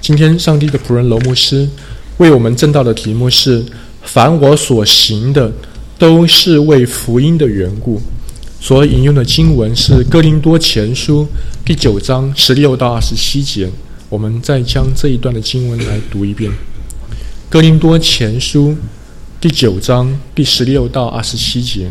今天上帝的仆人娄牧师为我们证道的题目是：凡我所行的，都是为福音的缘故。所引用的经文是哥林多前书第9章16到27节。我们再将这一段的经文来读一遍。哥林多前书第9章第16到27节。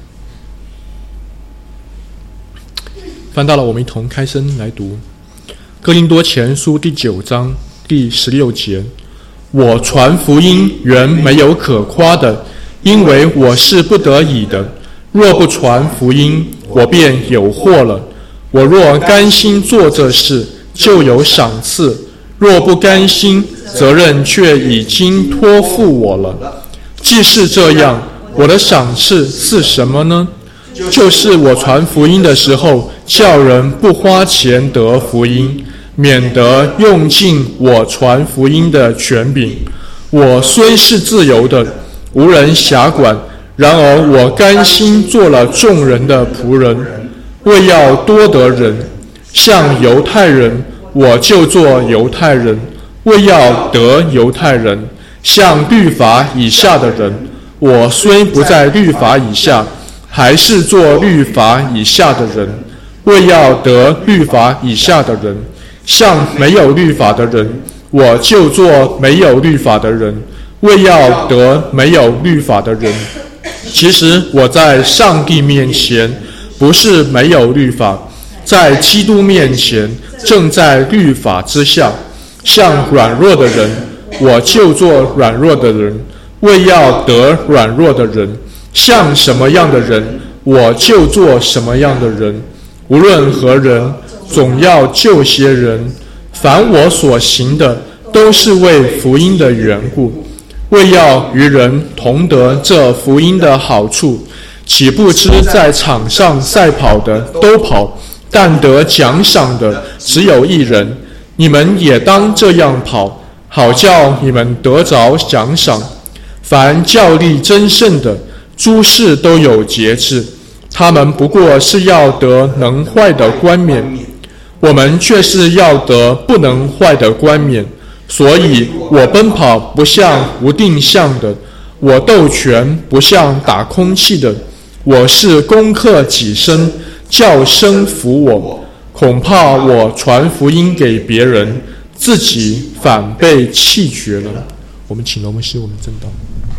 翻到了，我们一同开声来读。哥林多前书第9章第16节：我传福音原没有可夸的，因为我是不得已的。若不传福音，我便有祸了。我若甘心做这事，就有赏赐；若不甘心，责任却已经托付我了。既是这样，我的赏赐是什么呢？就是我传福音的时候，叫人不花钱得福音，免得用尽我传福音的权柄。我虽是自由的，无人辖管，然而我甘心做了众人的仆人，为要多得人。像犹太人，我就做犹太人，为要得犹太人；像律法以下的人，我虽不在律法以下，还是做律法以下的人，为要得律法以下的人；像没有律法的人，我就做没有律法的人，为要得没有律法的人。其实我在上帝面前不是没有律法，在基督面前正在律法之下。像软弱的人，我就做软弱的人，为要得软弱的人；像什么样的人，我就做什么样的人。无论何人，总要救些人。凡我所行的，都是为福音的缘故，为要与人同得这福音的好处。岂不知在场上赛跑的都跑，但得奖赏的只有一人。你们也当这样跑，好叫你们得着奖赏。凡较力争胜的，诸事都有节制，他们不过是要得能坏的冠冕，我们却是要得不能坏的冠冕。所以我奔跑不像无定向的，我斗拳不像打空气的，我是攻克己身，叫身服我。恐怕我传福音给别人，自己反被弃绝了。我们请罗牧师，我们正道。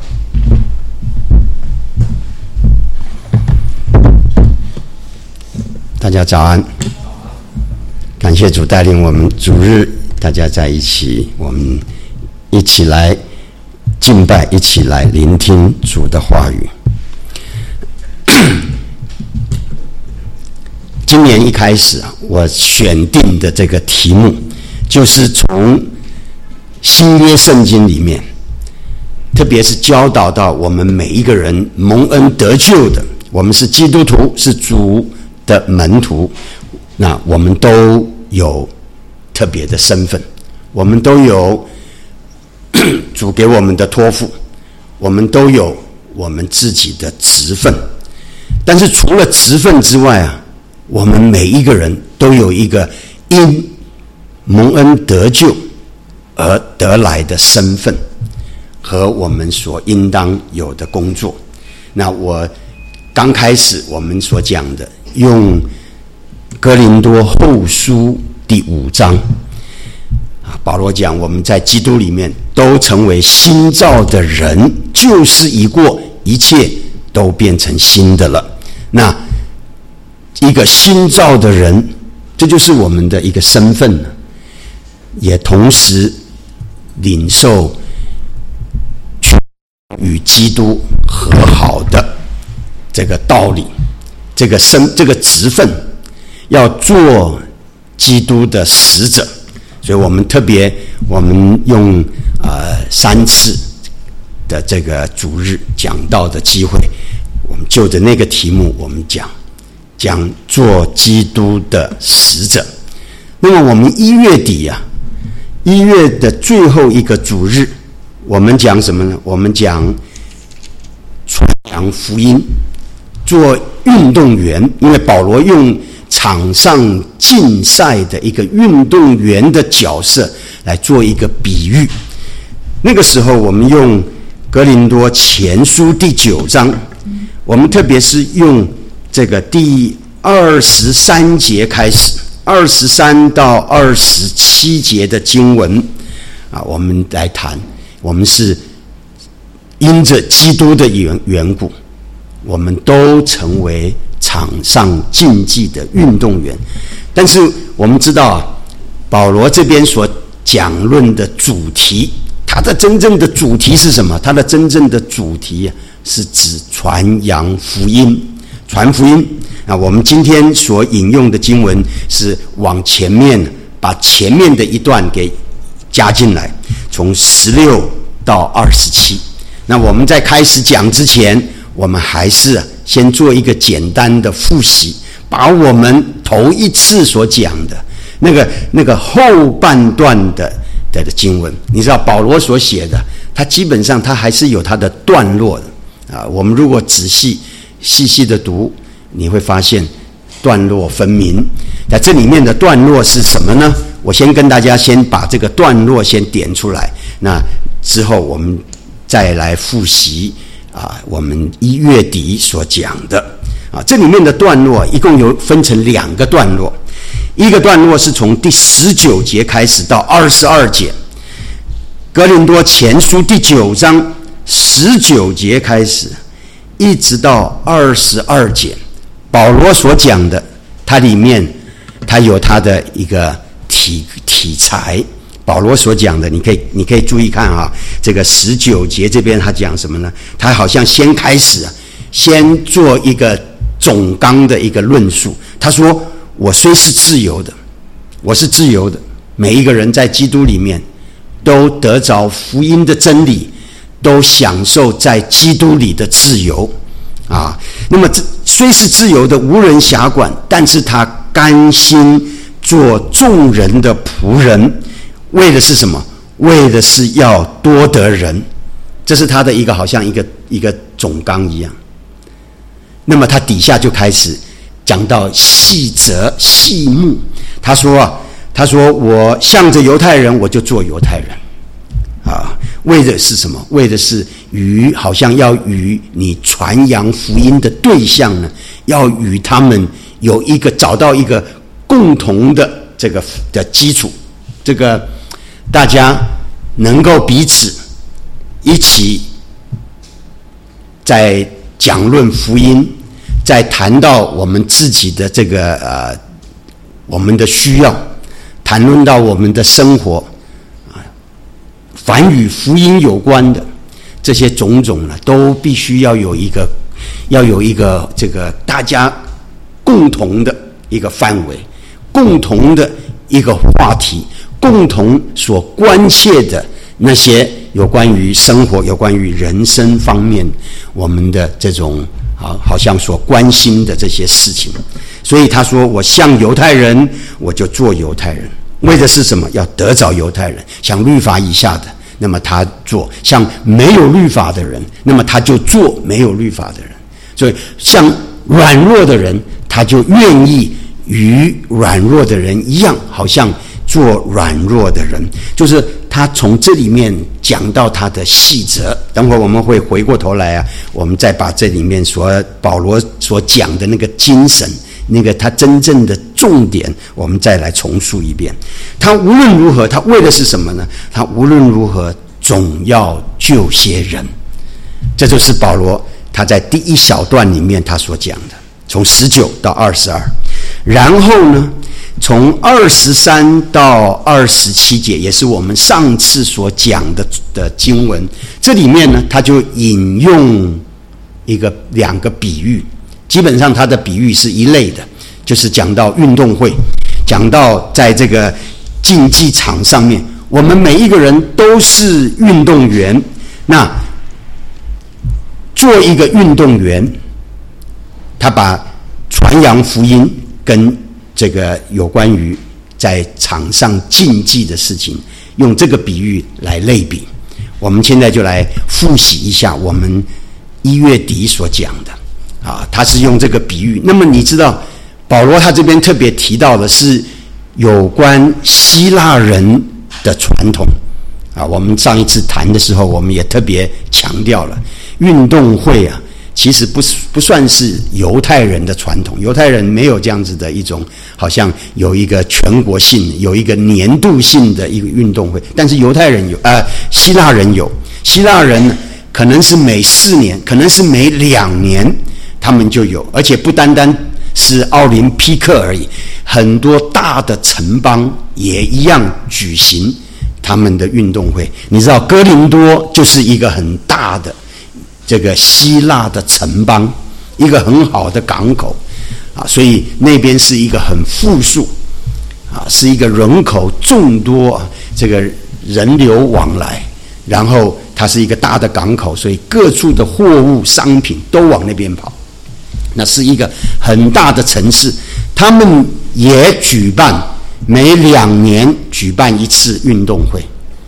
大家早安，感谢主带领我们主日大家在一起，我们一起来敬拜，一起来聆听主的话语。今年一开始我选定的这个题目就是从新约圣经里面，特别是教导到我们每一个人蒙恩得救的，我们是基督徒，是主的门徒，那我们都有特别的身份，我们都有主给我们的托付，我们都有我们自己的职分。但是除了职分之外我们每一个人都有一个因蒙恩得救而得来的身份和我们所应当有的工作。那我刚开始我们所讲的，用哥林多后书第5章保罗讲，我们在基督里面都成为新造的人，旧事已过，一切都变成新的了。那一个新造的人，这就是我们的一个身份，也同时领受与基督和好的这个道理，这个职分，要做基督的使者。所以我们用3次的这个主日讲道的机会，我们就着那个题目我们讲做基督的使者。那么我们1月底1月的最后一个主日，我们讲什么呢？我们讲传扬福音，做运动员。因为保罗用场上竞赛的一个运动员的角色来做一个比喻。那个时候我们用哥林多前书第9章，我们特别是用这个第23节开始，23到27节的经文啊，我们来谈。我们是因着基督的缘故，我们都成为场上竞技的运动员。但是我们知道啊，保罗这边所讲论的主题，他的真正的主题是什么？他的真正的主题是指传扬福音，传福音啊。我们今天所引用的经文是往前面把前面的一段给加进来，从16到27。那我们在开始讲之前，我们还是先做一个简单的复习，把我们头一次所讲的那个后半段的经文，你知道保罗所写的，他基本上他还是有他的段落的啊。我们如果细细的读，你会发现段落分明。在这里面的段落是什么呢？我先跟大家先把这个段落先点出来，那之后我们再来复习啊，我们1月底所讲的啊。这里面的段落一共有分成2个段落，一个段落是从第19节开始到22节，哥林多前书第9章19节开始一直到22节，保罗所讲的，它里面它有它的一个题材。保罗所讲的，你可以注意看啊，这个19节这边他讲什么呢？他好像先开始先做一个总纲的一个论述。他说，我虽是自由的，我是自由的，每一个人在基督里面都得着福音的真理，都享受在基督里的自由啊。那么虽是自由的，无人辖管，但是他甘心做众人的仆人，为的是什么？为的是要多得人。这是他的一个好像一个总纲一样。那么他底下就开始讲到细则细目。他说我向着犹太人，我就做犹太人啊。为的是什么？为的是好像要与你传扬福音的对象呢，要与他们找到一个共同的这个的基础，这个大家能够彼此一起在讲论福音，在谈到我们自己的这个我们的需要，谈论到我们的生活凡与福音有关的这些种种呢，都必须要有一个这个大家共同的一个范围，共同的一个话题，共同所关切的那些有关于生活、有关于人生方面我们的这种好像所关心的这些事情。所以他说，我像犹太人，我就做犹太人，为的是什么？要得着犹太人。像律法以下的，那么他做；像没有律法的人，那么他就做没有律法的人。所以像软弱的人，他就愿意与软弱的人一样，好像做软弱的人。就是他从这里面讲到他的细则，等会我们会回过头来我们再把这里面保罗所讲的那个精神，那个他真正的重点，我们再来重述一遍。他无论如何，他为的是什么呢？他无论如何总要救些人。这就是保罗他在第一小段里面他所讲的，从19到22。然后呢，从23到27节，也是我们上次所讲的经文，这里面呢，他就引用2个比喻。基本上他的比喻是一类的，就是讲到运动会，讲到在这个竞技场上面，我们每一个人都是运动员。那做一个运动员，他把传扬福音跟这个有关于在场上竞技的事情，用这个比喻来类比。我们现在就来复习一下我们1月底所讲的他是用这个比喻。那么你知道保罗他这边特别提到的是有关希腊人的传统啊。我们上一次谈的时候，我们也特别强调了，运动会啊，其实不算是犹太人的传统，犹太人没有这样子的一种，好像有一个全国性、有一个年度性的一个运动会，但是犹太人有，希腊人有，希腊人可能是每4年，可能是每2年，他们就有，而且不单单是奥林匹克而已，很多大的城邦也一样举行他们的运动会。你知道哥林多就是一个很大的这个希腊的城邦，一个很好的港口啊，所以那边是一个很富庶啊，是一个人口众多，这个人流往来，然后它是一个大的港口，所以各处的货物商品都往那边跑。那是一个很大的城市，他们也举办每2年举办一次运动会，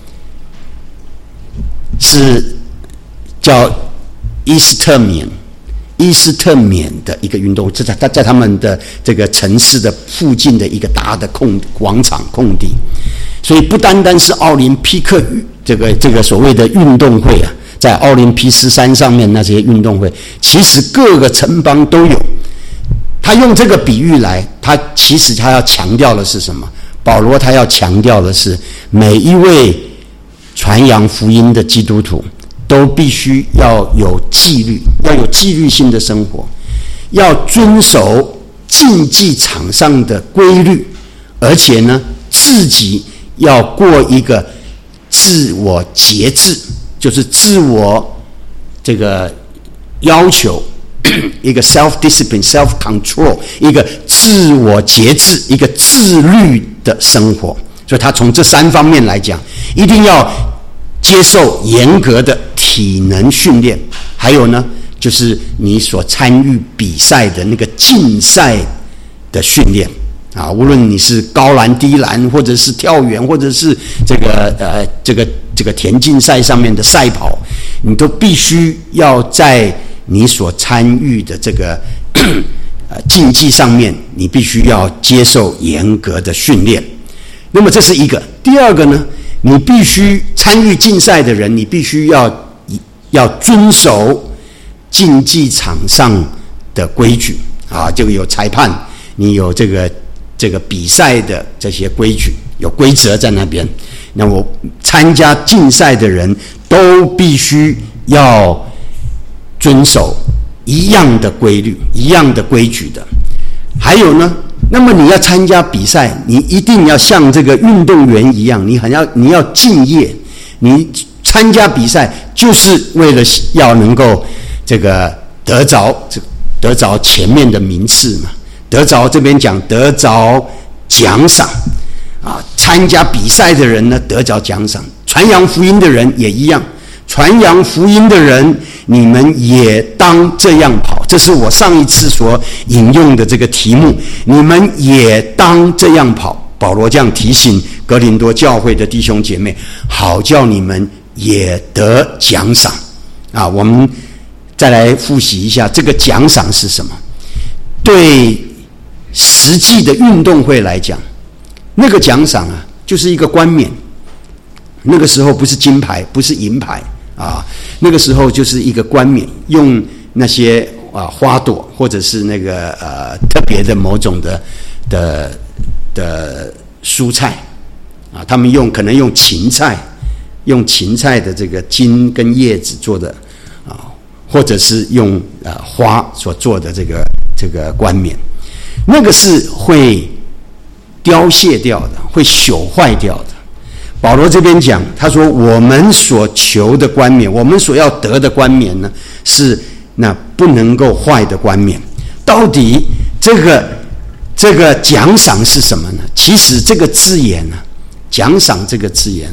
是叫伊斯特冕的一个运动会，在他们的这个城市的附近的一个大的广场空地，所以不单单是奥林匹克这个所谓的运动会啊，在奥林匹斯山上面那些运动会，其实各个城邦都有。他用这个比喻来，其实他要强调的是什么？保罗他要强调的是，每一位传扬福音的基督徒都必须要有纪律，要有纪律性的生活，要遵守竞技场上的规律，而且呢，自己要过一个自我节制，就是自我这个要求，一个 self-discipline、self-control， 一个自我节制、一个自律的生活。所以他从这3方面来讲，一定要接受严格的体能训练，还有呢，就是你所参与比赛的那个竞赛的训练啊，无论你是高栏、低栏，或者是跳远，或者是这个田径赛上面的赛跑，你都必须要在你所参与的这个竞技上面，你必须要接受严格的训练。那么这是一个。第二个呢，你必须参与竞赛的人，你必须要遵守竞技场上的规矩啊，这个有裁判，你有这个比赛的这些规矩，有规则在那边。那我参加竞赛的人都必须要遵守一样的规律、一样的规矩的。还有呢，那么你要参加比赛，你一定要像这个运动员一样，你要敬业。你参加比赛就是为了要能够这个得着前面的名次嘛，这边讲得着奖赏啊。参加比赛的人呢，得着奖赏；传扬福音的人也一样。传扬福音的人，你们也当这样跑。这是我上一次所引用的这个题目，你们也当这样跑。保罗这样提醒哥林多教会的弟兄姐妹，好叫你们也得奖赏啊。我们再来复习一下这个奖赏是什么。对实际的运动会来讲，那个奖赏啊，就是一个冠冕。那个时候不是金牌，不是银牌啊，那个时候就是一个冠冕，用那些花朵或者是那个特别的某种的蔬菜啊，他们可能用芹菜的这个茎跟叶子做的啊，或者是用花所做的这个冠冕，那个是会凋谢掉的，会朽坏掉的。保罗这边讲，他说我们所求的冠冕，我们所要得的冠冕呢，是那不能够坏的冠冕。到底这个奖赏是什么呢？其实这个字眼呢，奖赏这个字眼，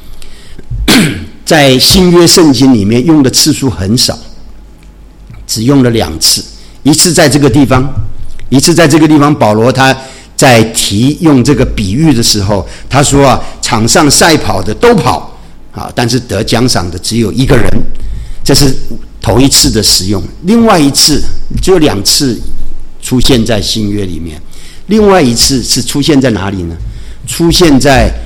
在新约圣经里面用的次数很少，只用了2次，一次在这个地方，保罗他在提用这个比喻的时候，他说啊，场上赛跑的都跑啊，但是得奖赏的只有一个人，这是头一次的使用。另外一次只有2次出现在新约里面，另外一次是出现在哪里呢？出现在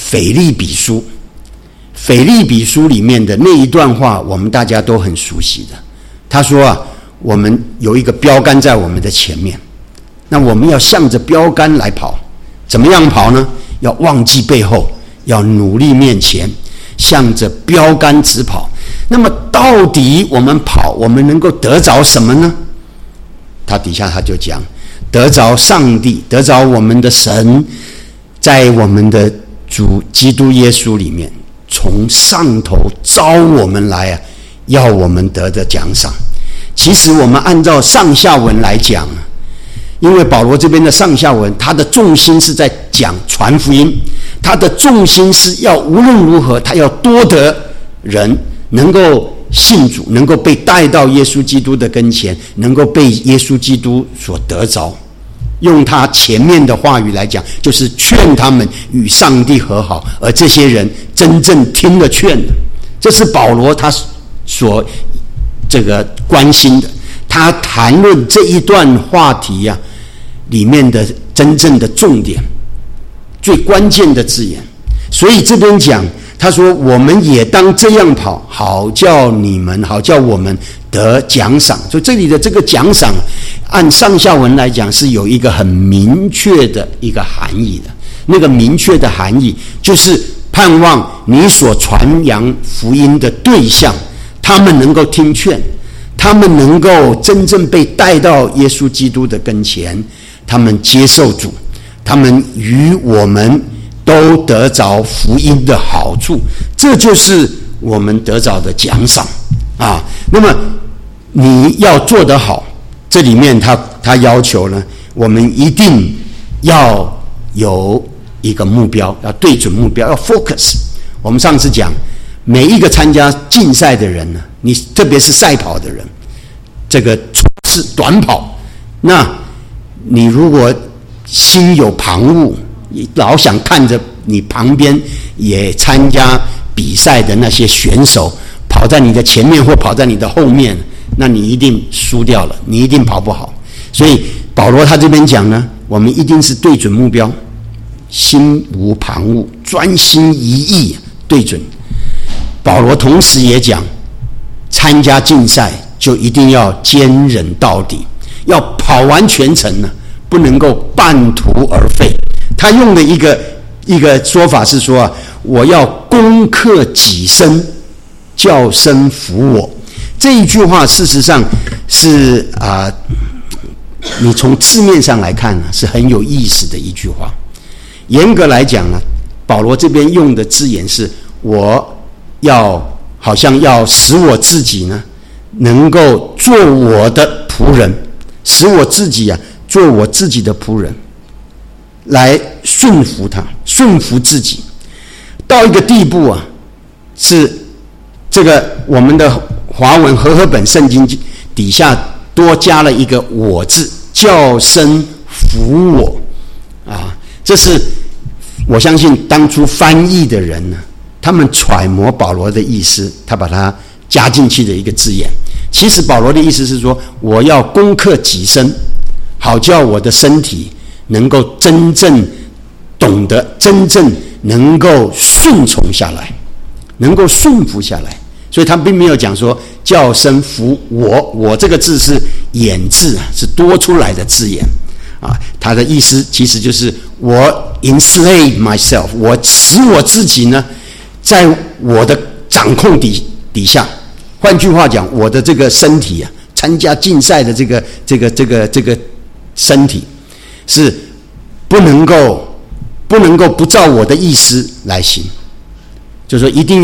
腓立比书。腓立比书里面的那一段话，我们大家都很熟悉的。他说啊，我们有一个标杆在我们的前面，那我们要向着标杆来跑。怎么样跑呢？要忘记背后，要努力面前，向着标杆直跑。那么到底我们跑，我们能够得着什么呢？他底下他就讲，得着上帝，得着我们的神，在我们的主基督耶稣里面，从上头招我们来啊，要我们得的奖赏。其实我们按照上下文来讲，因为保罗这边的上下文，他的重心是在讲传福音，他的重心是要无论如何，他要多得人能够信主，能够被带到耶稣基督的跟前，能够被耶稣基督所得着。用他前面的话语来讲，就是劝他们与上帝和好，而这些人真正听了劝的，这是保罗他所这个关心的。他谈论这一段话题啊里面的真正的重点，最关键的字眼。所以这边讲，他说我们也当这样跑，好叫我们得奖赏。所以这里的这个奖赏，按上下文来讲是有一个很明确的一个含义的。那个明确的含义就是盼望你所传扬福音的对象，他们能够听劝，他们能够真正被带到耶稣基督的跟前，他们接受主，他们与我们都得着福音的好处，这就是我们得着的奖赏啊。那么你要做得好，这里面他要求呢，我们一定要有一个目标，要对准目标，要 focus。我们上次讲，每一个参加竞赛的人呢，你特别是赛跑的人，这个是短跑，那你如果心有旁骛，老想看着你旁边也参加比赛的那些选手跑在你的前面或跑在你的后面，那你一定输掉了，你一定跑不好。所以保罗他这边讲呢，我们一定是对准目标，心无旁骛，专心一意对准。保罗同时也讲，参加竞赛就一定要坚忍到底，要跑完全程呢，不能够半途而废。他用的一个说法是说啊，我要攻克己身，叫身服我。这一句话事实上是你从字面上来看呢，是很有意思的一句话。严格来讲呢，保罗这边用的字眼是，我好像要使我自己呢，能够做我的仆人，使我自己做我自己的仆人，来顺服他，顺服自己，到一个地步是这个我们的华文和合本圣经底下多加了一个我字，叫身服我这是我相信当初翻译的人呢，他们揣摩保罗的意思，他把它加进去的一个字眼。其实保罗的意思是说，我要攻克己身，好叫我的身体能够真正懂得，真正能够顺从下来，能够顺服下来。所以他并没有讲说叫身服我这个字是眼字，是多出来的字眼他的意思其实就是我 enslave myself， 我使我自己呢在我的掌控底下。换句话讲，我的这个身体参加竞赛的这个身体是不能够不照我的意思来行，就是说一定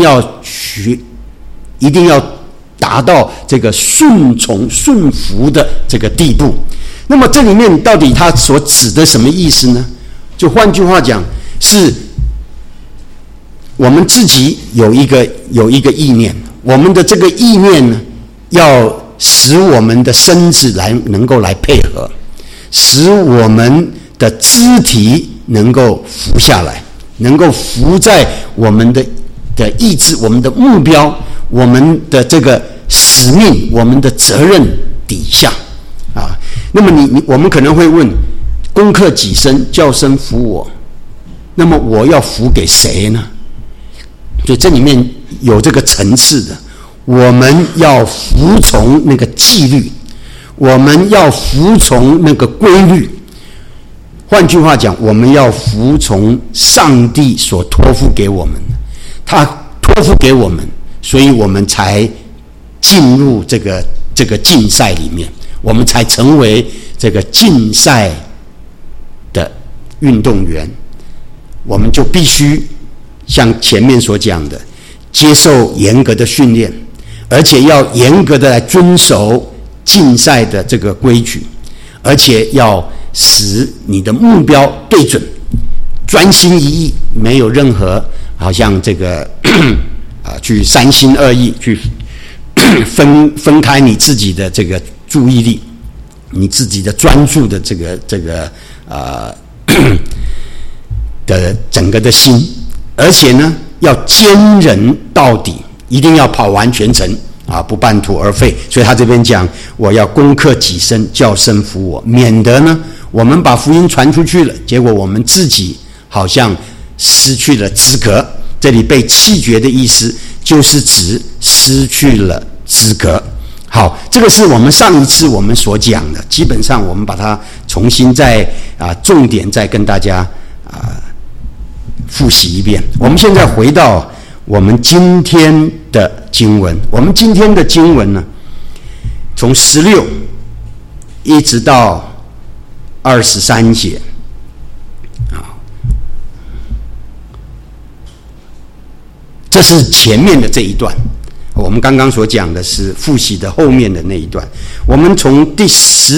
要达到这个顺从顺服的这个地步。那么这里面到底他所指的什么意思呢？就换句话讲，是我们自己有一个意念，我们的这个意念呢，要使我们的身子能够来配合，使我们的肢体能够服下来，能够服在我们的意志、我们的目标、我们的这个使命、我们的责任底下那么我们可能会问，攻克己身，叫身服我， 那么我要服给谁呢？所以这里面有这个层次的，我们要服从那个纪律，我们要服从那个规律。换句话讲，我们要服从上帝所托付给我们的，他托付给我们，所以我们才进入这个竞赛里面，我们才成为这个竞赛的运动员。我们就必须像前面所讲的，接受严格的训练，而且要严格的来遵守竞赛的这个规矩，而且要使你的目标对准，专心一意，没有任何好像这个去三心二意，去分开你自己的这个注意力，你自己的专注的这个的整个的心，而且呢要坚忍到底，一定要跑完全程不半途而废。所以他这边讲，我要攻克己身，叫身服我，免得呢我们把福音传出去了，结果我们自己好像失去了资格。这里被弃绝的意思就是指失去了资格。好，这个是我们上一次我们所讲的，基本上我们把它重新再重点再跟大家复习一遍。我们现在回到我们今天的经文，我们今天的经文呢，从16一直到23节这是前面的这一段。我们刚刚所讲的是复习的后面的那一段。我们从第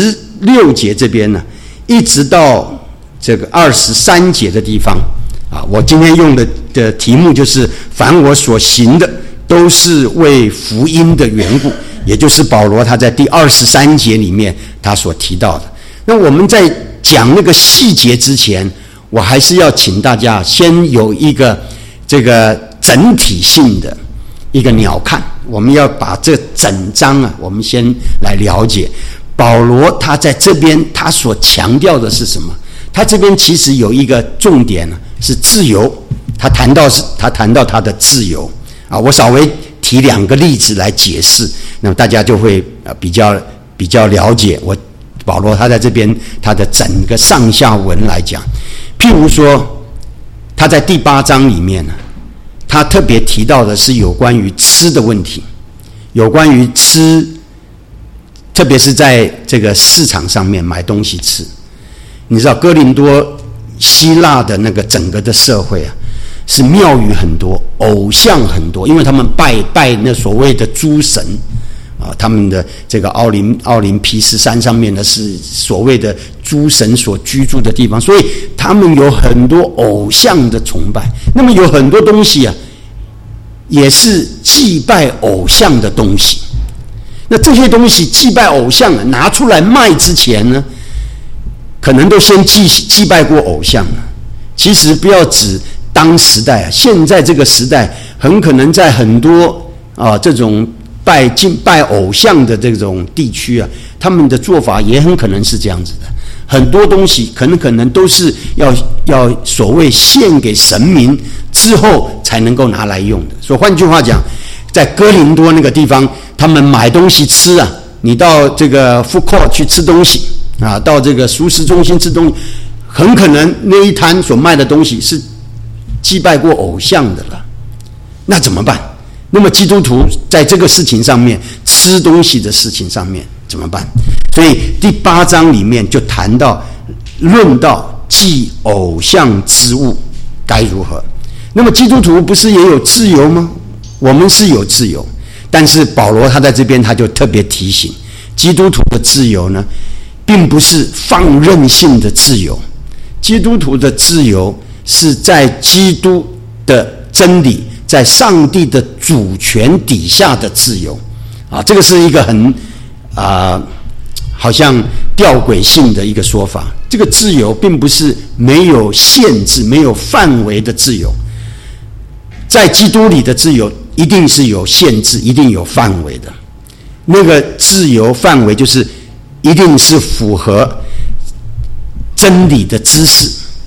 16节这边呢，一直到这个23节的地方我今天用的题目就是凡我所行的都是为福音的缘故，也就是保罗他在第23节里面他所提到的。那我们在讲那个细节之前，我还是要请大家先有一个这个整体性的一个鸟瞰，我们要把这整章我们先来了解保罗他在这边他所强调的是什么。他这边其实有一个重点是自由，他谈到他的自由我稍微提2个例子来解释，那么大家就会比较了解我保罗他在这边他的整个上下文来讲。譬如说他在第8章里面他特别提到的是有关于吃的问题，有关于吃，特别是在这个市场上面买东西吃。你知道哥林多希腊的那个整个的社会是庙宇很多，偶像很多，因为他们拜那所谓的诸神他们的这个奥林匹斯山上面呢是所谓的诸神所居住的地方，所以他们有很多偶像的崇拜。那么有很多东西也是祭拜偶像的东西。那这些东西祭拜偶像拿出来卖之前呢，可能都先祭拜过偶像其实不要指当时代现在这个时代很可能在很多这种拜偶像的这种地区他们的做法也很可能是这样子的。很多东西可能都是要所谓献给神明之后才能够拿来用的。所以换句话讲，在哥林多那个地方，他们买东西吃你到这个 food court 去吃东西到这个熟食中心吃东西，很可能那一摊所卖的东西是祭拜过偶像的了。那怎么办？那么基督徒在这个事情上面，吃东西的事情上面怎么办？所以第8章里面就论到祭偶像之物该如何。那么基督徒不是也有自由吗？我们是有自由，但是保罗他在这边他就特别提醒，基督徒的自由呢并不是放任性的自由，基督徒的自由是在基督的真理，在上帝的主权底下的自由这个是一个很好像吊诡性的一个说法。这个自由并不是没有限制没有范围的自由，在基督里的自由一定是有限制一定有范围的。那个自由范围就是一定是符合真理的知识，一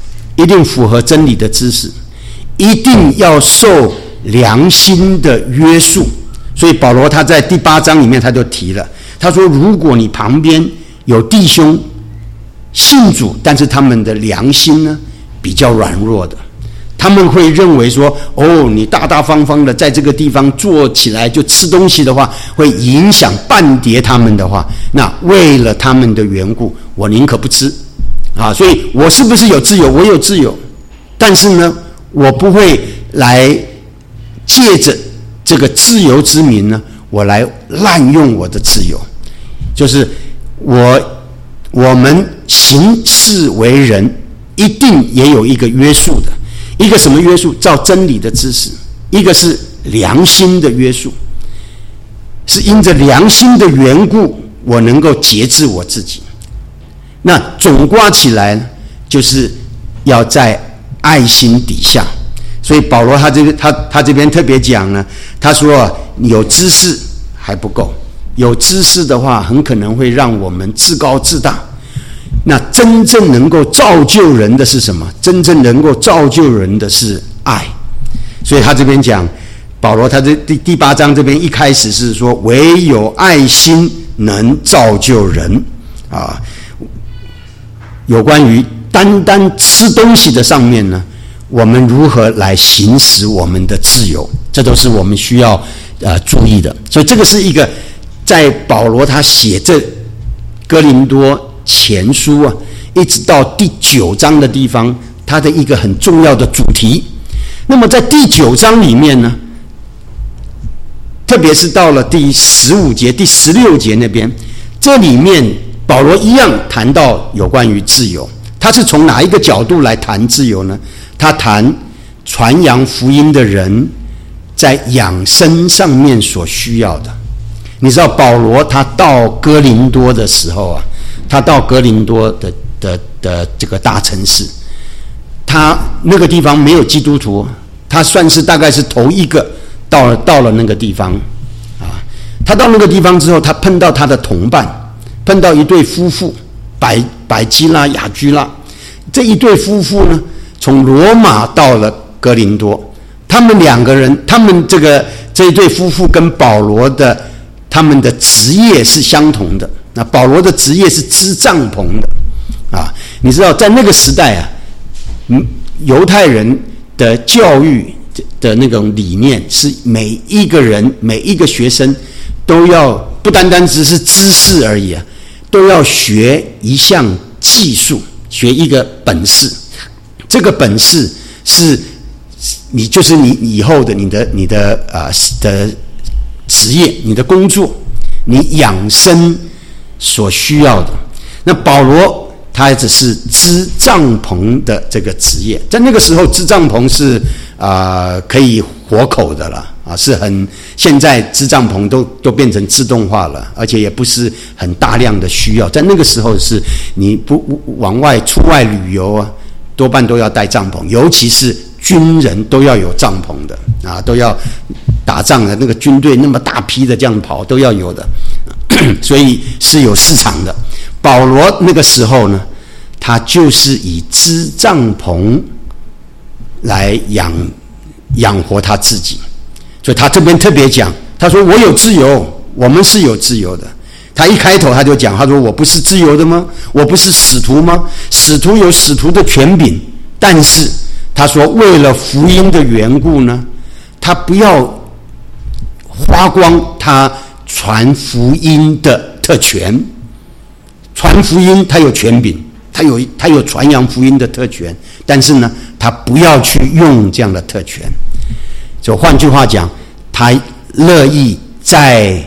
一定符合真理的知识，一定要受良心的约束。所以保罗他在第8章里面他就提了，他说如果你旁边有弟兄信主，但是他们的良心呢比较软弱的，他们会认为说，你大大方方的在这个地方坐起来就吃东西的话，会影响半碟他们的话，那为了他们的缘故，我宁可不吃啊。所以我是不是有自由？我有自由，但是呢，我不会来借着这个自由之名呢，我来滥用我的自由。就是我们行事为人，一定也有一个约束的。一个什么约束？照真理的知识。一个是良心的约束，是因着良心的缘故，我能够节制我自己。那总括起来呢，就是要在爱心底下。所以保罗他这边特别讲呢，他说有知识还不够，有知识的话，很可能会让我们自高自大。那真正能够造就人的是什么？真正能够造就人的是爱。所以他这边讲，保罗他这第8章这边一开始是说，唯有爱心能造就人啊。有关于单单吃东西的上面呢，我们如何来行使我们的自由，这都是我们需要注意的。所以这个是一个在保罗他写这哥林多前书啊，一直到第9章的地方，它的一个很重要的主题。那么在第9章里面呢，特别是到了第15节、第16节那边，这里面保罗一样谈到有关于自由。他是从哪一个角度来谈自由呢？他谈传扬福音的人在养生上面所需要的。你知道保罗他到哥林多的时候啊，他到哥林多的这个大城市，他那个地方没有基督徒，他算是大概是头一个到了那个地方啊。他到那个地方之后，他碰到他的同伴，碰到一对夫妇，百基拉、雅居拉。这一对夫妇呢，从罗马到了哥林多，他们两个人，这一对夫妇跟保罗的他们的职业是相同的。那保罗的职业是织帐篷的啊。你知道在那个时代啊，犹太人的教育的那种理念是每一个人每一个学生都要不单单只是知识而已啊，都要学一项技术，学一个本事。这个本事是你就是你以后的你的职业，你的工作，你养生所需要的。那保罗他只是织帐篷的这个职业，在那个时候织帐篷是可以活口的了啊，是很现在织帐篷都变成自动化了，而且也不是很大量的需要。在那个时候是你不往外出外旅游啊，多半都要带帐篷，尤其是军人都要有帐篷的啊，都要打仗的那个军队那么大批的这样跑都要有的，所以是有市场的。保罗那个时候呢，他就是以织帐篷来养活他自己。所以他这边特别讲，他说我有自由，我们是有自由的。他一开头他就讲，他说我不是自由的吗？我不是使徒吗？使徒有使徒的权柄，但是他说为了福音的缘故呢，他不要花光他传福音的特权。传福音他有权柄，他有传扬福音的特权，但是呢，他不要去用这样的特权。就换句话讲，他乐意在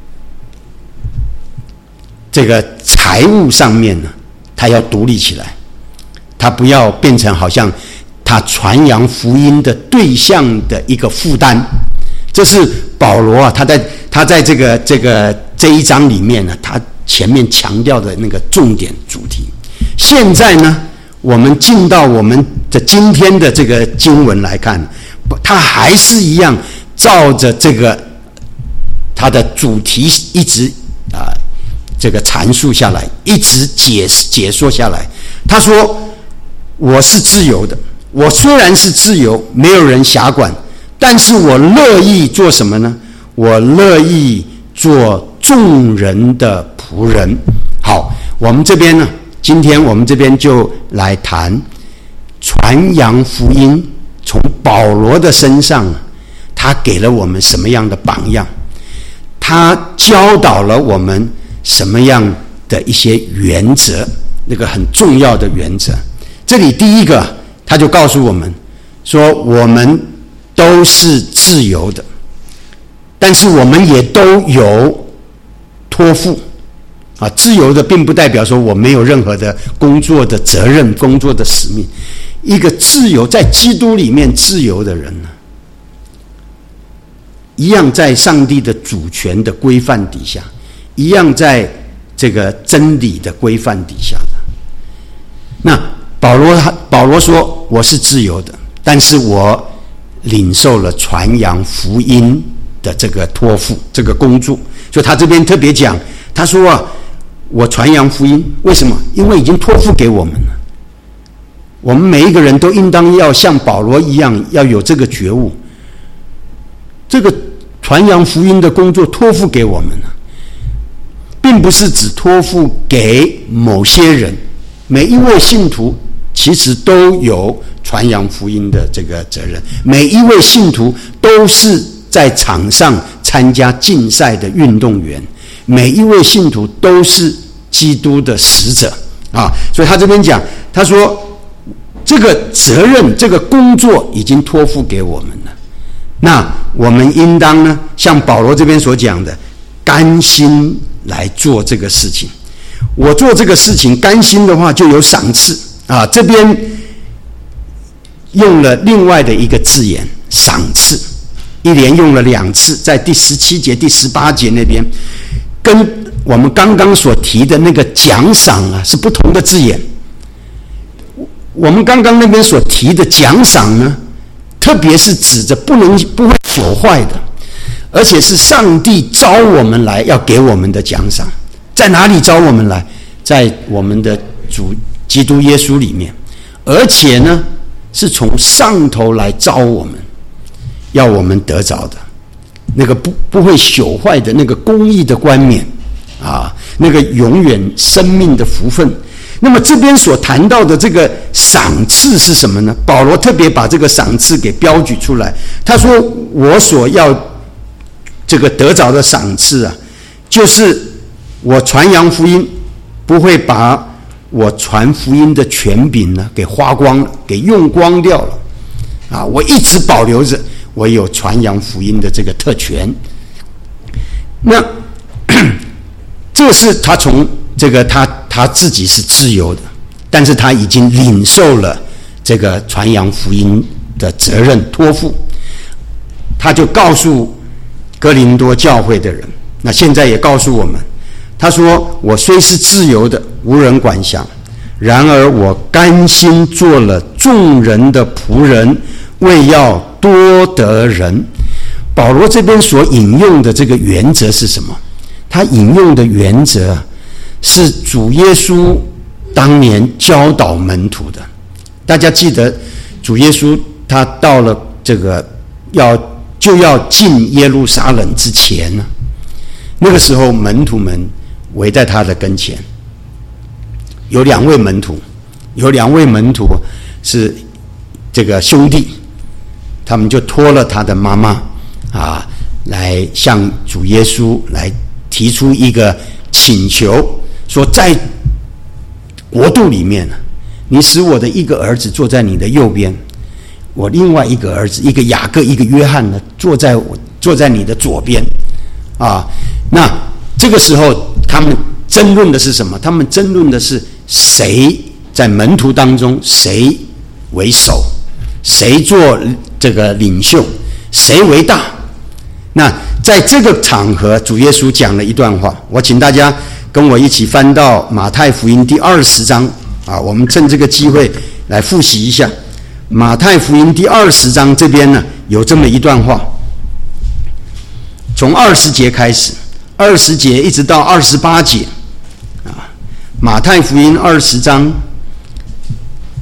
这个财务上面呢，他要独立起来，他不要变成好像他传扬福音的对象的一个负担。这是保罗啊，他在这一章里面呢，他前面强调的那个重点主题。现在呢，我们进到我们的今天的这个经文来看，他还是一样照着这个他的主题一直这个阐述下来，一直解说下来。他说我是自由的，我虽然是自由，没有人辖管，但是我乐意做什么呢？我乐意做众人的仆人。好，我们这边呢，今天我们这边就来谈传扬福音，从保罗的身上，他给了我们什么样的榜样？他教导了我们什么样的一些原则？那个很重要的原则。这里第一个，他就告诉我们说，我们都是自由的，但是我们也都有托付。自由的并不代表说我没有任何的工作的责任、工作的使命。一个自由在基督里面自由的人呢，一样在上帝的主权的规范底下，一样在这个真理的规范底下的。那保罗说我是自由的，但是我领受了传扬福音的这个托付，这个工作。所以他这边特别讲，他说我传扬福音，为什么？因为已经托付给我们了。我们每一个人都应当要像保罗一样，要有这个觉悟。这个传扬福音的工作托付给我们了，并不是只托付给某些人，每一位信徒其实都有传扬福音的这个责任。每一位信徒都是在场上参加竞赛的运动员，每一位信徒都是基督的使者所以他这边讲，他说这个责任、这个工作已经托付给我们了。那我们应当呢，像保罗这边所讲的，甘心来做这个事情。我做这个事情甘心的话，就有赏赐这边用了另外的一个字眼，赏赐，一连用了2次，在第17节、第18节那边，跟我们刚刚所提的那个奖赏是不同的字眼。我们刚刚那边所提的奖赏呢，特别是指着不会朽坏的，而且是上帝招我们来要给我们的奖赏。在哪里招我们来？在我们的主基督耶稣里面，而且呢是从上头来招我们，要我们得着的那个不会朽坏的那个公义的冠冕那个永远生命的福分。那么这边所谈到的这个赏赐是什么呢？保罗特别把这个赏赐给标举出来。他说我所要这个得着的赏赐就是我传扬福音，不会把我传福音的权柄呢给花光了，给用光掉了我一直保留着我有传扬福音的这个特权。那这是他从这个他自己是自由的，但是他已经领受了这个传扬福音的责任托付。他就告诉哥林多教会的人，那现在也告诉我们，他说我虽是自由的，无人管辖，然而我甘心做了众人的仆人，为要多得人。保罗这边所引用的这个原则是什么？他引用的原则是主耶稣当年教导门徒的。大家记得主耶稣他到了这个就要进耶路撒冷之前呢，那个时候门徒们围在他的跟前，有2位门徒是这个兄弟，他们就托了他的妈妈来向主耶稣来提出一个请求，说在国度里面你使我的一个儿子坐在你的右边，我另外一个儿子，一个雅各，一个约翰呢，坐在你的左边那这个时候他们争论的是什么？他们争论的是谁在门徒当中谁为首，谁做这个领袖，谁为大。那在这个场合，主耶稣讲了一段话，我请大家跟我一起翻到马太福音第20章我们趁这个机会来复习一下。马太福音第20章这边呢，有这么一段话，从20节开始，20节一直到28节马太福音20章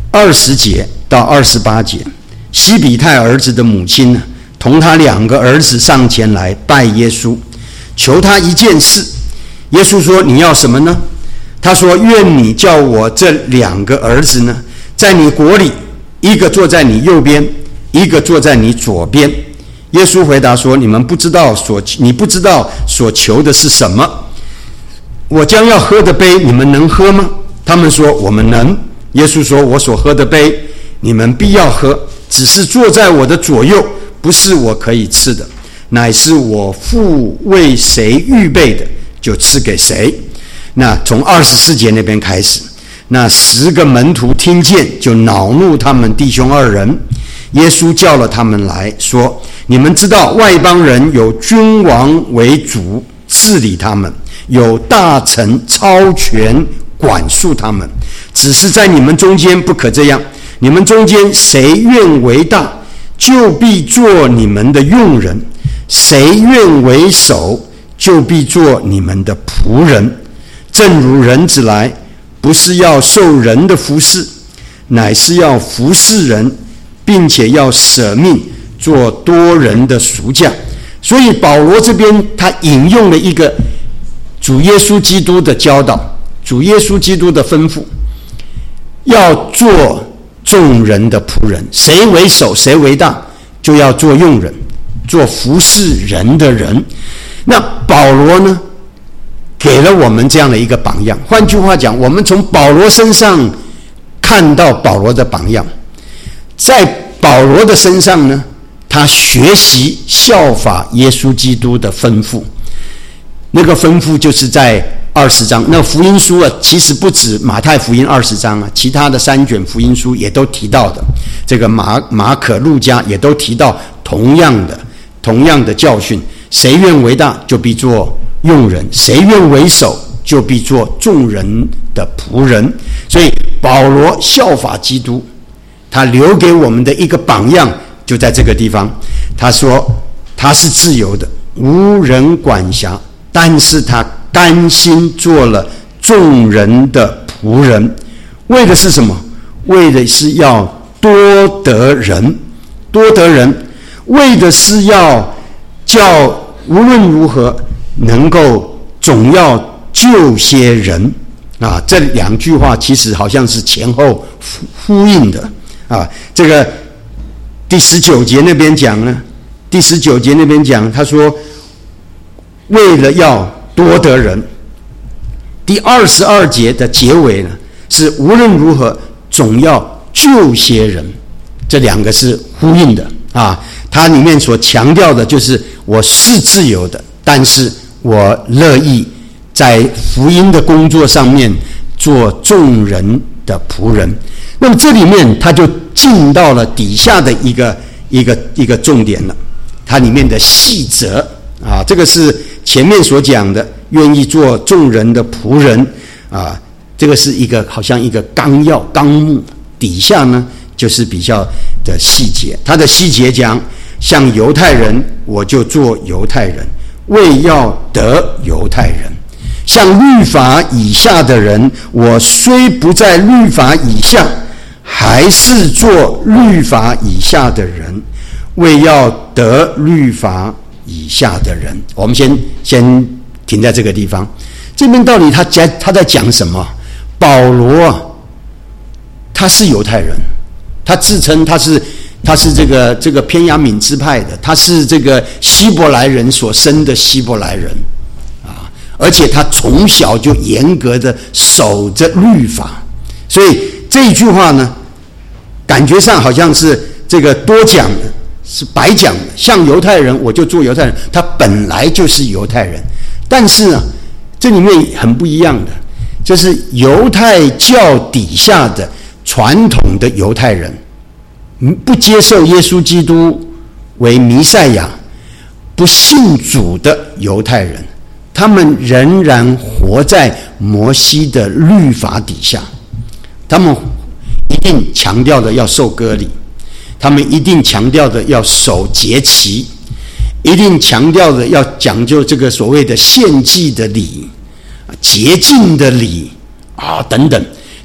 20节到28节，西比泰儿子的母亲呢，同他2个儿子上前来拜耶稣，求他一件事。耶稣说：“你要什么呢？”他说：“愿你叫我这2个儿子呢，在你国里，一个坐在你右边，一个坐在你左边。”耶稣回答说：“你不知道所求的是什么？我将要喝的杯，你们能喝吗？”他们说：“我们能。”耶稣说：“我所喝的杯，你们必要喝，只是坐在我的左右，不是我可以吃的，乃是我父为谁预备的，就赐给谁。”那从24节那边开始，那10个门徒听见，就恼怒他们弟兄2人。耶稣叫了他们来说：“你们知道外邦人有君王为主治理他们，有大臣超权管束他们，只是在你们中间不可这样。你们中间谁愿为大，就必做你们的用人；谁愿为首，就必做你们的仆人。正如人子来，不是要受人的服侍，乃是要服侍人，并且要舍命做多人的赎价。”所以保罗这边他引用了一个主耶稣基督的教导，主耶稣基督的吩咐，要做众人的仆人，谁为首谁为大，就要做用人，做服侍人的人。那保罗呢，给了我们这样的一个榜样。换句话讲，我们从保罗身上看到保罗的榜样，在保罗的身上呢，他学习效法耶稣基督的吩咐。那个吩咐就是在20章，那福音书啊，其实不止马太福音20章啊，其他的3卷福音书也都提到的。这个马可、路加也都提到同样的教训：谁愿为大，就必做用人；谁愿为首，就必做众人的仆人。所以保罗效法基督，他留给我们的一个榜样就在这个地方。他说他是自由的，无人管辖，但是他甘心做了众人的仆人。为的是什么？为的是要多得人，为的是要叫无论如何能够总要救些人啊。这2句话其实好像是前后呼应的啊。这个第19节那边讲呢，他说为了要多得人。第22节的结尾呢，是无论如何总要救些人，这2个是呼应的啊。它里面所强调的就是我是自由的，但是我乐意在福音的工作上面做众人的仆人。那么这里面他就进到了底下的一个重点了，它里面的细则啊，这个是前面所讲的愿意做众人的仆人啊，这个是好像一个纲要纲目，底下呢就是比较的细节。它的细节讲，像犹太人我就做犹太人，为要得犹太人；像律法以下的人，我虽不在律法以下，还是做律法以下的人，为要得律法以下的人。我们先停在这个地方。这边到底他在讲什么？保罗啊，他是犹太人，他自称他是这个偏雅悯支派的，他是这个希伯来人所生的希伯来人啊，而且他从小就严格的守着律法，所以这一句话呢，感觉上好像是这个多讲的，是白讲的。像犹太人我就做犹太人，他本来就是犹太人，但是呢，这里面很不一样的，就是犹太教底下的传统的犹太人，不接受耶稣基督为弥赛亚，不信主的犹太人，他们仍然活在摩西的律法底下，他们一定强调的要受割礼，他们一定强调的要守节期，一定强调的要讲究这个所谓的献祭的礼、洁净的礼啊等等。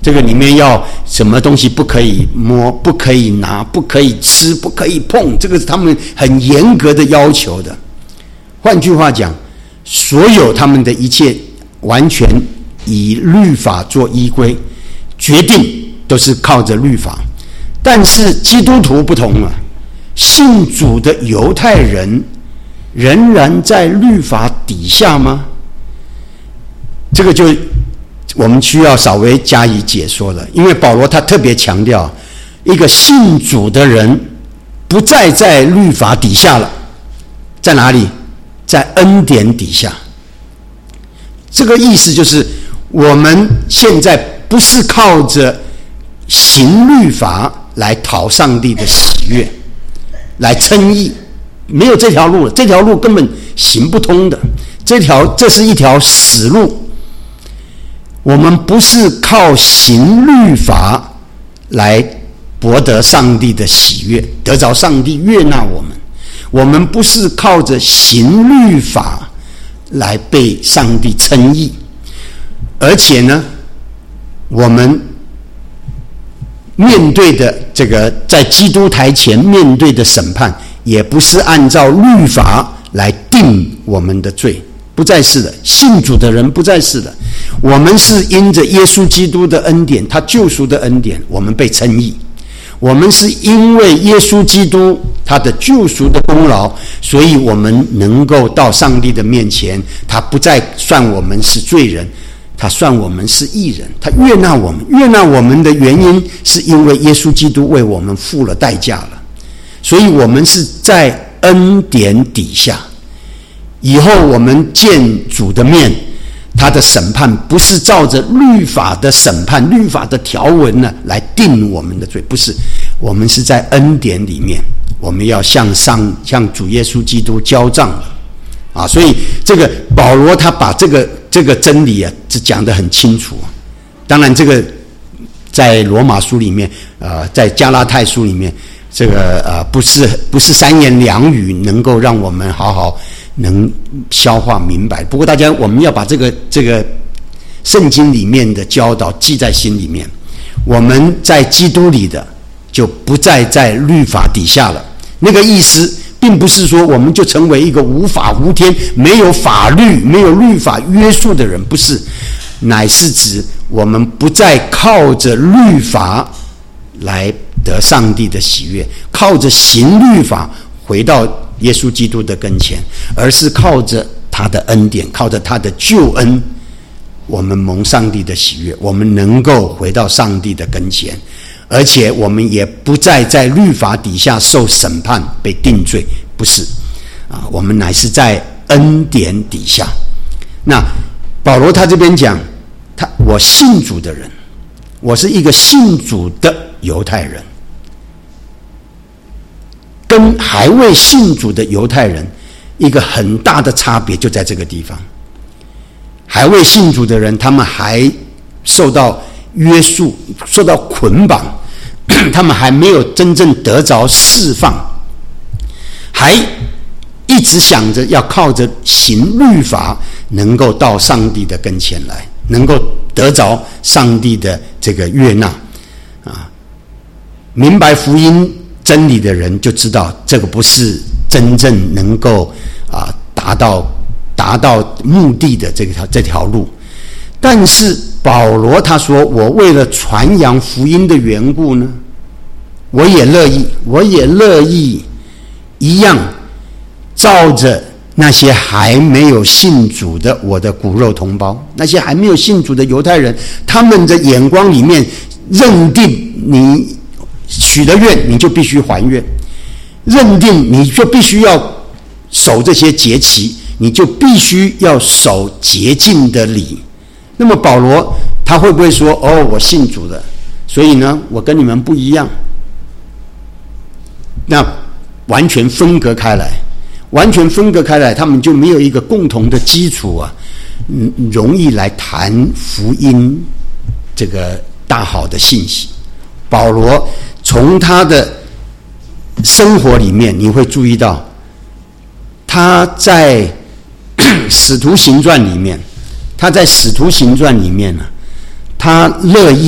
这个里面要什么东西不可以摸，不可以拿，不可以吃，不可以碰，这个是他们很严格的要求的。换句话讲，所有他们的一切完全以律法做依归，决定都是靠着律法。但是基督徒不同了，信主的犹太人仍然在律法底下吗？这个就我们需要稍微加以解说了。因为保罗他特别强调，一个信主的人不再在律法底下了，在哪里？在恩典底下。这个意思就是我们现在不是靠着行律法来讨上帝的喜悦，来称义，没有这条路了，这条路根本行不通的，这是一条死路。我们不是靠行律法来博得上帝的喜悦，得着上帝悦纳我们。我们不是靠着行律法来被上帝称义，而且呢，我们面对的这个在基督台前面对的审判，也不是按照律法来定我们的罪，不再是的。信主的人不再是的，我们是因着耶稣基督的恩典，他救赎的恩典，我们被称义。我们是因为耶稣基督他的救赎的功劳，所以我们能够到上帝的面前，他不再算我们是罪人，他算我们是义人，他悦纳我们。悦纳我们的原因是因为耶稣基督为我们付了代价了，所以我们是在恩典底下。以后我们见主的面，他的审判不是照着律法的审判，律法的条文呢来定我们的罪，不是。我们是在恩典里面，我们要向主耶稣基督交账了所以这个保罗他把这个真理讲得很清楚。当然这个在罗马书里面在加拉太书里面，这个不是三言两语能够让我们好好能消化明白。不过我们要把这个圣经里面的教导记在心里面。我们在基督里的就不再在律法底下了。那个意思并不是说我们就成为一个无法无天、没有法律、没有律法约束的人，不是，乃是指我们不再靠着律法来得上帝的喜悦，靠着行律法回到耶稣基督的跟前，而是靠着他的恩典，靠着他的救恩，我们蒙上帝的喜悦，我们能够回到上帝的跟前，而且我们也不再在律法底下受审判被定罪，不是我们乃是在恩典底下。那保罗他这边讲，我信主的人，我是一个信主的犹太人，跟还未信主的犹太人一个很大的差别就在这个地方。还未信主的人，他们还受到约束，受到捆绑，他们还没有真正得着释放，还一直想着要靠着行律法能够到上帝的跟前来，能够得着上帝的这个悦纳明白福音真理的人就知道，这个不是真正能够达到目的的这条路。但是保罗他说，我为了传扬福音的缘故呢，我也乐意一样照着那些还没有信主的我的骨肉同胞，那些还没有信主的犹太人，他们的眼光里面认定你许了愿你就必须还愿，认定你就必须要守这些节期，你就必须要守洁净的礼。那么保罗他会不会说，我信主了，所以呢我跟你们不一样？那完全分隔开来，他们就没有一个共同的基础容易来谈福音这个大好的信息。保罗从他的生活里面你会注意到，他在使徒行传里面呢，他乐意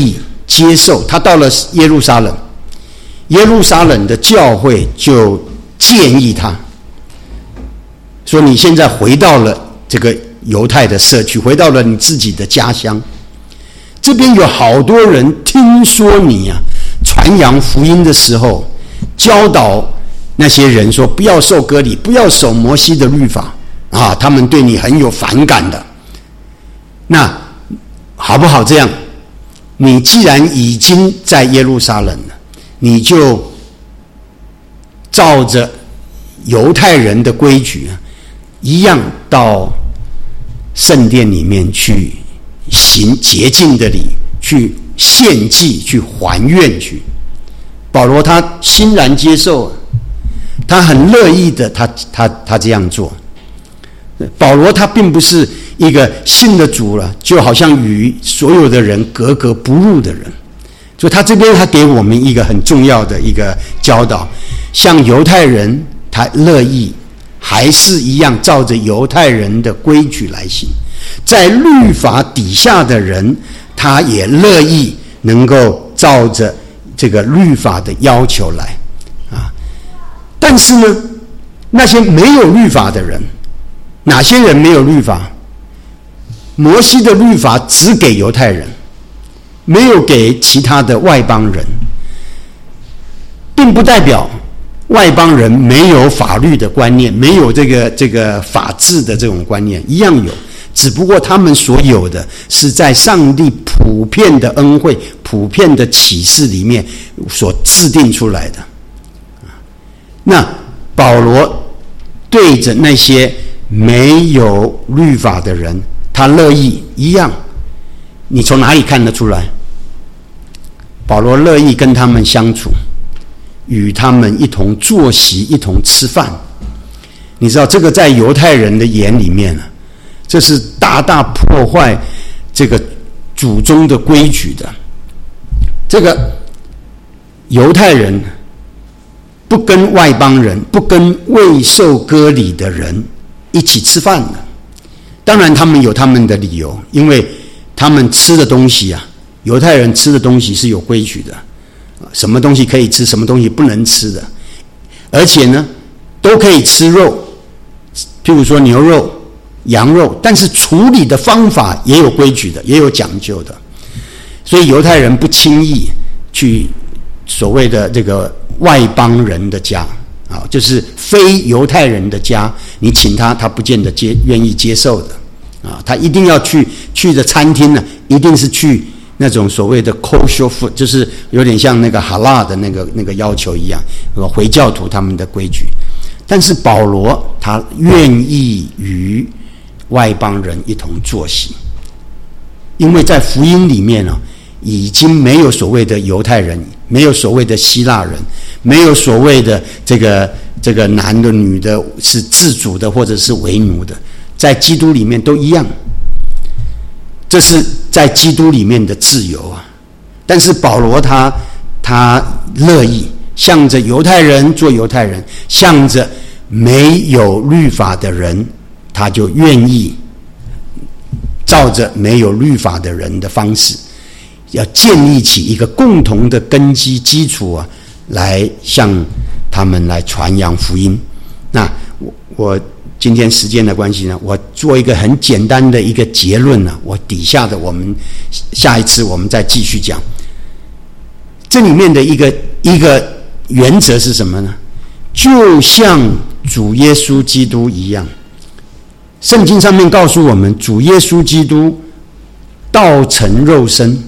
接受，他到了耶路撒冷，耶路撒冷的教会就建议他说：“你现在回到了这个犹太的社区，回到了你自己的家乡，这边有好多人听说你传扬福音的时候，教导那些人说不要受割礼，不要守摩西的律法他们对你很有反感的。那好不好这样？你既然已经在耶路撒冷了，你就照着犹太人的规矩一样到圣殿里面去行洁净的礼，去献祭，去还愿去。”保罗他欣然接受，他很乐意的，他这样做。保罗他并不是一个信了主了就好像与所有的人格格不入的人，所以他这边他给我们一个很重要的一个教导，像犹太人他乐意还是一样照着犹太人的规矩来行，在律法底下的人他也乐意能够照着这个律法的要求来但是呢，那些没有律法的人，哪些人没有律法？摩西的律法只给犹太人，没有给其他的外邦人，并不代表外邦人没有法律的观念，没有这个法治的这种观念，一样有，只不过他们所有的是在上帝普遍的恩惠、普遍的启示里面所制定出来的。那保罗对着那些没有律法的人，他乐意一样。你从哪里看得出来？保罗乐意跟他们相处，与他们一同坐席，一同吃饭。你知道这个在犹太人的眼里面这是大大破坏这个祖宗的规矩的。这个犹太人不跟外邦人，不跟未受割礼的人一起吃饭的。当然他们有他们的理由，因为他们吃的东西犹太人吃的东西是有规矩的，什么东西可以吃，什么东西不能吃的，而且呢都可以吃肉，譬如说牛肉、羊肉，但是处理的方法也有规矩的，也有讲究的。所以犹太人不轻易去所谓的这个外邦人的家就是非犹太人的家，你请他不见得愿意接受的他一定要去的餐厅呢，一定是去那种所谓的 kosher food， 就是有点像那个哈拉的那个要求一样，回教徒他们的规矩。但是保罗他愿意与外邦人一同坐席，因为在福音里面已经没有所谓的犹太人，没有所谓的希腊人，没有所谓的这个男的女的是自主的或者是为奴的，在基督里面都一样。这是在基督里面的自由但是保罗他乐意向着犹太人做犹太人，向着没有律法的人他就愿意照着没有律法的人的方式，要建立起一个共同的根基基础来向他们来传扬福音。那我今天时间的关系呢，我做一个很简单的一个结论我底下的我们下一次我们再继续讲。这里面的一个原则是什么呢？就像主耶稣基督一样，圣经上面告诉我们，主耶稣基督道成肉身。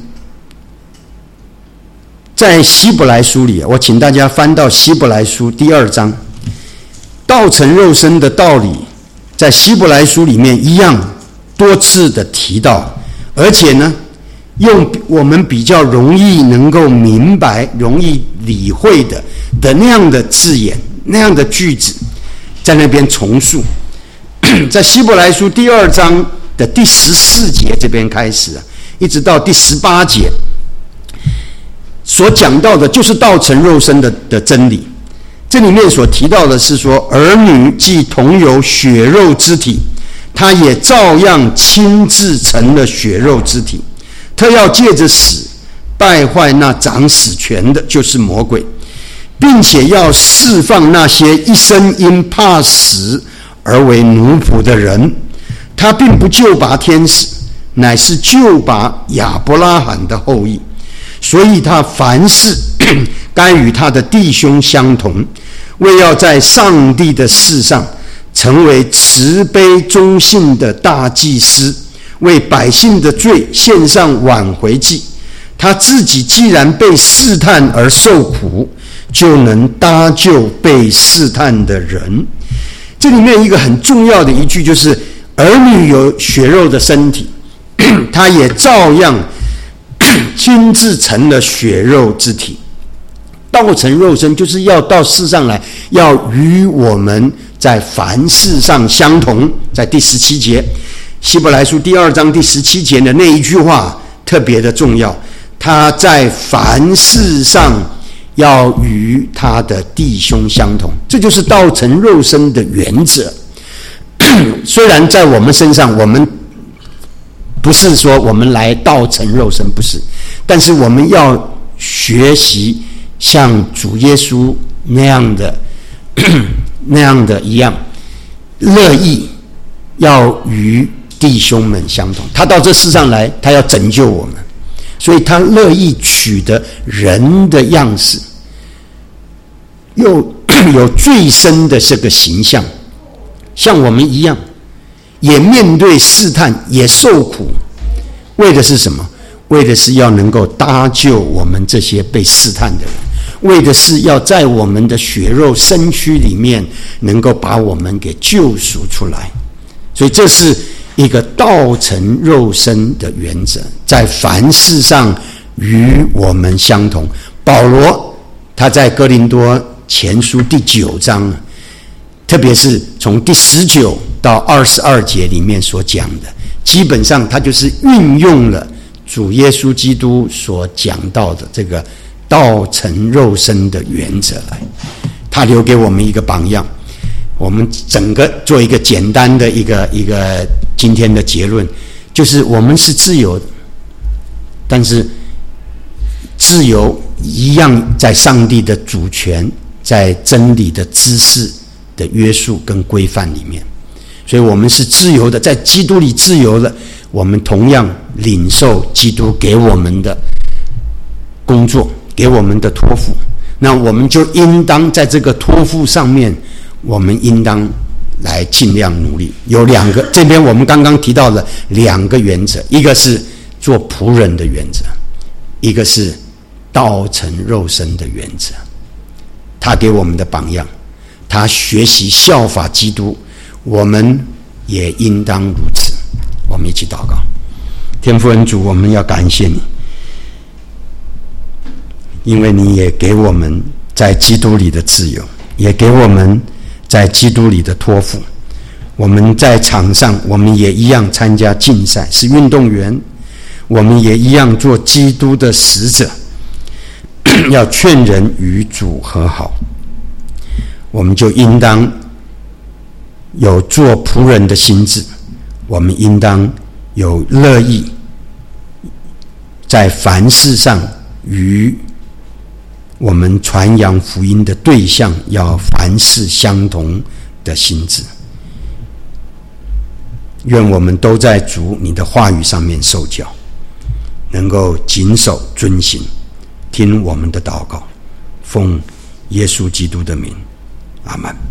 在希伯来书里，我请大家翻到希伯来书第2章，道成肉身的道理在希伯来书里面一样多次的提到，而且呢用我们比较容易能够明白、容易理会的那样的字眼、那样的句子在那边重述。在希伯来书第2章的第14节这边开始一直到第18节所讲到的就是道成肉身的真理。这里面所提到的是说，儿女既同有血肉之体，他也照样亲自成了血肉之体。他要借着死败坏那掌死权的，就是魔鬼，并且要释放那些一生因怕死而为奴仆的人。他并不救拔天使，乃是救拔亚伯拉罕的后裔，所以他凡事该与他的弟兄相同，为要在上帝的事上成为慈悲忠信的大祭司，为百姓的罪献上挽回祭。他自己既然被试探而受苦，就能搭救被试探的人。这里面一个很重要的一句就是，儿女有血肉的身体，他也照样亲自成了血肉之体，道成肉身，就是要到世上来，要与我们在凡事上相同。在第17节，希伯来书第2章第17节的那一句话特别的重要，他在凡事上要与他的弟兄相同，这就是道成肉身的原则。虽然在我们身上，我们不是说我们来道成肉身，不是，但是我们要学习像主耶稣那样的一样，乐意要与弟兄们相同。他到这世上来，他要拯救我们，所以他乐意取得人的样式，又有最深的这个形象，像我们一样，也面对试探，也受苦，为的是什么？为的是要能够搭救我们这些被试探的人，为的是要在我们的血肉身躯里面能够把我们给救赎出来。所以这是一个道成肉身的原则，在凡事上与我们相同。保罗他在哥林多前书第9章，特别是从第19到22节里面所讲的，基本上他就是运用了主耶稣基督所讲到的这个道成肉身的原则来。他留给我们一个榜样，我们整个做一个简单的一个今天的结论，就是我们是自由的，但是自由一样在上帝的主权，在真理的知识的约束跟规范里面。所以我们是自由的，在基督里自由的，我们同样领受基督给我们的工作，给我们的托付。那我们就应当在这个托付上面，我们应当来尽量努力。有2个，这边我们刚刚提到的2个原则，一个是做仆人的原则，一个是道成肉身的原则。他给我们的榜样，他学习效法基督，我们也应当如此。我们一起祷告。天父恩主，我们要感谢你，因为你也给我们在基督里的自由，也给我们在基督里的托付。我们在场上，我们也一样参加竞赛，是运动员，我们也一样做基督的使者，要劝人与主和好。我们就应当有做仆人的心志，我们应当有乐意在凡事上与我们传扬福音的对象要凡事相同的心志。愿我们都在主你的话语上面受教，能够谨守遵行。听我们的祷告，奉耶稣基督的名，阿们。